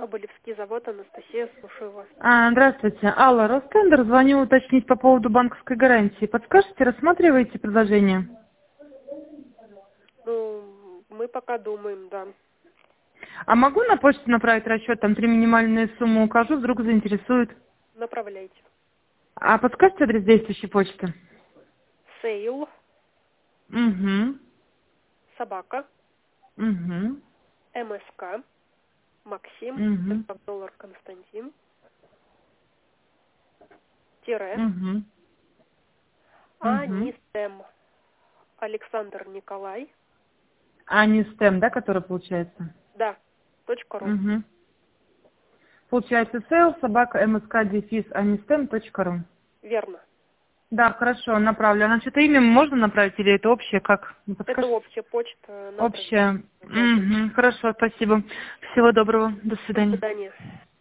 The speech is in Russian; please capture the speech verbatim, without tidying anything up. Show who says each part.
Speaker 1: Соболевский завод, Анастасия, слушаю вас.
Speaker 2: А, здравствуйте. Алла, Ростендер, звоню уточнить по поводу банковской гарантии. Подскажете, рассматриваете предложение?
Speaker 1: Ну, мы пока думаем, да.
Speaker 2: А могу на почту направить расчет, там три минимальные суммы укажу, вдруг заинтересует.
Speaker 1: Направляйте.
Speaker 2: А подскажете адрес действующей почты?
Speaker 1: Сейл,
Speaker 2: Угу.
Speaker 1: собака,
Speaker 2: Угу.
Speaker 1: МСК, Максим,
Speaker 2: Угу.
Speaker 1: как доллар Константин, тире,
Speaker 2: Угу. Угу.
Speaker 1: Анистем, Александр Николай,
Speaker 2: А не стем, да, который получается?
Speaker 1: да, точка ру.
Speaker 2: Угу. Получается sales собака мск дефис анистем точка ру.
Speaker 1: Верно.
Speaker 2: Да, хорошо, направлю. А на что-то имя можно направить или это общее, как? Не
Speaker 1: Это
Speaker 2: подскажете?
Speaker 1: общая почта. направляйте.
Speaker 2: Общее. Угу. Хорошо, спасибо. Всего доброго. До
Speaker 1: До
Speaker 2: свидания.
Speaker 1: свидания.